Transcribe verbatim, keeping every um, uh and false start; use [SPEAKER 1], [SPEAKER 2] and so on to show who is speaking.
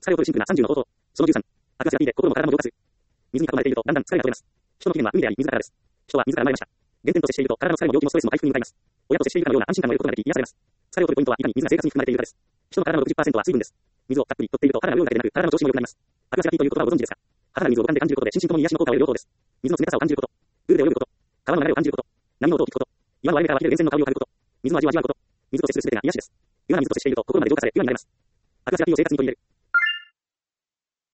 [SPEAKER 1] 疲れを取るシンプルなさんじゅうの方法。そのじゅうさん。アクアスが P で心も体も浄化する。水に囲まれているとだんだん疲れが取れます。人の起源は海であり、水だからです。人は水から生まれました。原点と接していると体の疲れも病気もストレスも回復に向かいます。親と接しているかのような安心感の得ることができ癒されます。疲れを取るポイントはいかに水が生活に含まれているかです。人の体の ろくじゅっパーセント は水分です。水をたっぷり取っていると肌の量だけでなく体の調子も良くなります。アクアスが P という言葉をご存知ですか？肌に水を五感で感じることで心身ともに癒しの効果を得る両方です。水の冷たさを感じること。プールで泳ぐこと。川の流れを感じること。波の音を聞くこと。岩の割れ目から湧き出る源泉の香りを嗅ぐこと。水の味を味わうこと。水と接するすべてが癒しです。岩が水と接していると心まで浄化され、ピュアになれます。アクアスが P を生活に取り入れる。